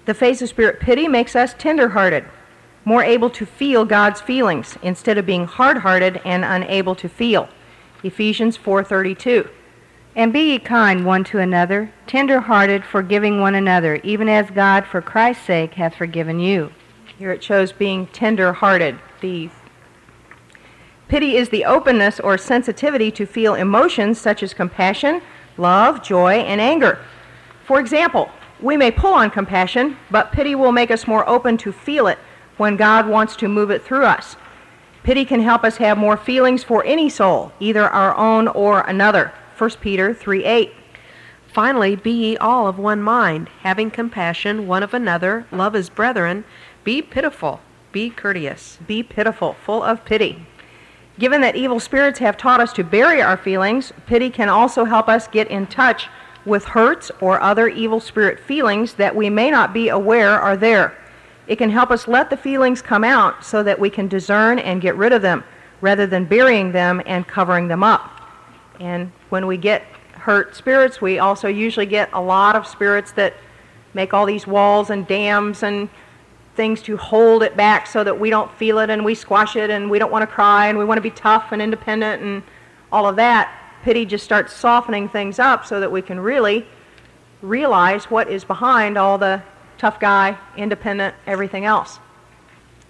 The phase of spirit pity makes us tender-hearted, more able to feel God's feelings instead of being hard-hearted and unable to feel. Ephesians 4:32. And be ye kind one to another, tender-hearted, forgiving one another, even as God for Christ's sake hath forgiven you. Here it shows being tender-hearted. Pity is the openness or sensitivity to feel emotions such as compassion, love, joy, and anger. For example, we may pull on compassion, but pity will make us more open to feel it when God wants to move it through us. Pity can help us have more feelings for any soul, either our own or another. 1 Peter 3:8. Finally, be ye all of one mind, having compassion one of another, love as brethren, be pitiful, be courteous. Be pitiful, full of pity. Given that evil spirits have taught us to bury our feelings, pity can also help us get in touch with hurts or other evil spirit feelings that we may not be aware are there. It can help us let the feelings come out so that we can discern and get rid of them, rather than burying them and covering them up. And when we get hurt spirits, we also usually get a lot of spirits that make all these walls and dams and things to hold it back so that we don't feel it and we squash it and we don't want to cry and we want to be tough and independent and all of that. Pity just starts softening things up so that we can really realize what is behind all the tough guy, independent, everything else.